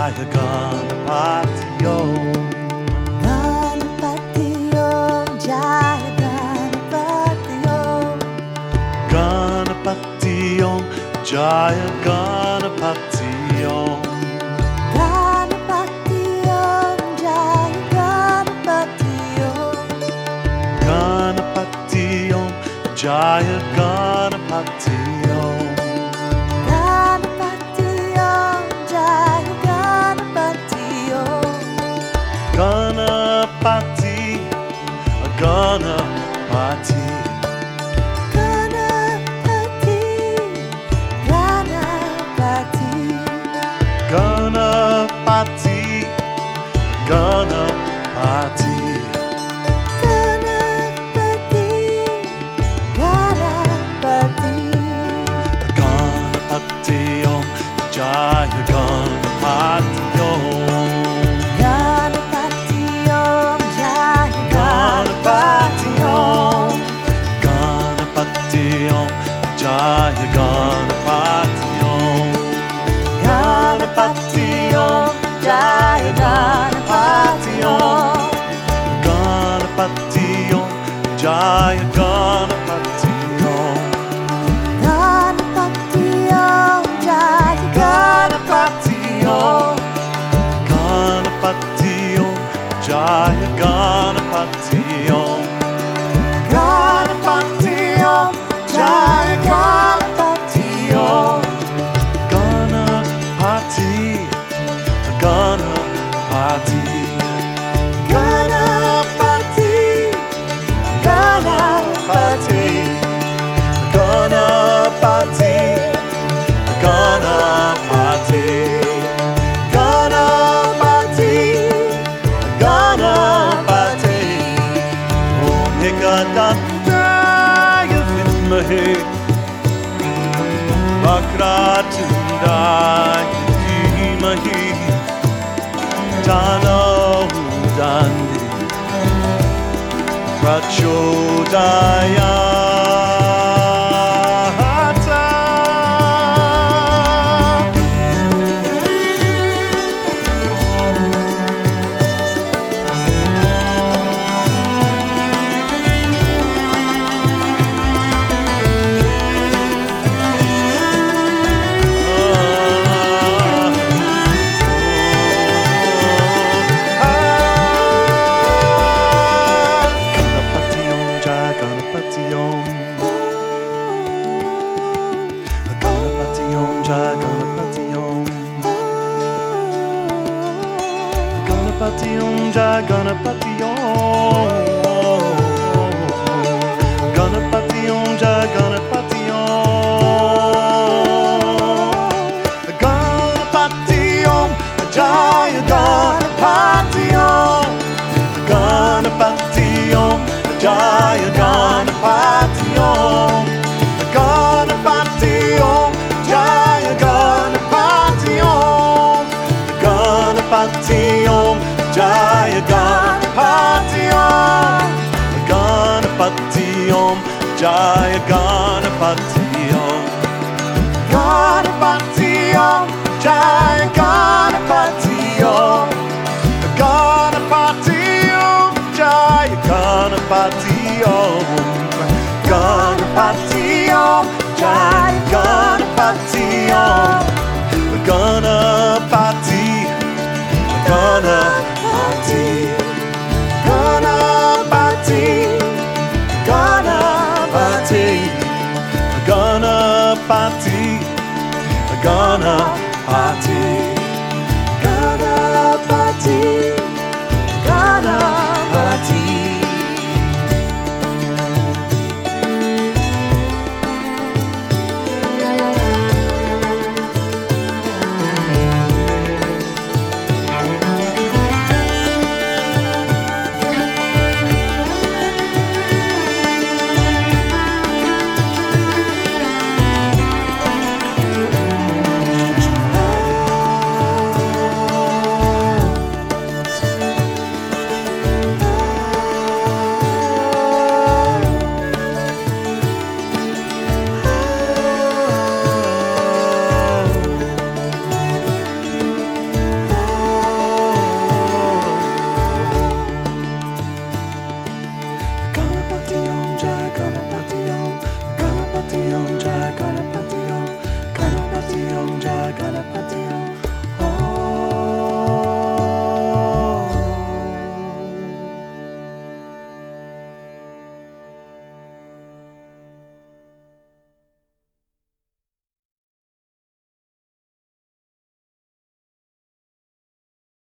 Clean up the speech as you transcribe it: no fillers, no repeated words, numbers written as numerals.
Jaya Ganapati Om. Ganapati Om, Jaya Ganapati Om. Ganapati Om, Jaya Ganapati Om. Ganapati Om, Jaya Ganapati Om. Ganapati Om, Jaya Ganapati Om. Ganapati Om, Jaya Ganapati Om. Ganapati, Ganapati. Ganapati, Ganapati. Ganapati, Ganapati. Ganapati Om, Jaya Ganapati Om. Ganapati Om, Jaya Ganapati Ganapati Om. Ganapati Om, Jaya Ganapati Om. Ganapati Om, Jaya Ganapati Om. Ganapati Om, Jaya Ganapati Om. Ganapati Om, Jaya Ganapati Om. Ganapati Om, Jaya Ganapati Om. Ganapati Om, Jaya Ganapati Om. Ganapati, Ganapati. Ganapati, Ganapati. Ganapati, Ganapati. Ganapati, Ganapati. Om Ekadantaya Vidmahe Vakratundaya Dhimahi Tano Dandi Ganapati Om, Ganapati Om, Jaya Ganapati Om. Ganapati Om, Jaya Ganapati Om. Ganapati Om, Jaya Ganapati Om. Ganapati Om, Jaya Ganapati Om. Ganapati Om, Jaya Ganapati Om. Ganapati Om, Jaya Ganapati Om. Ganapati Om, Jaya Ganapati Om. Ganapati Om, Jaya Ganapati Om. Ganapati Om, Jaya Ganapati Om. Ganapati Om, Jaya Ganapati Om. Ganapati Om, Jaya Ganapati Om. Ganapati, Ganapati. Ganapati, Ganapati. Ganapati, Ganapati.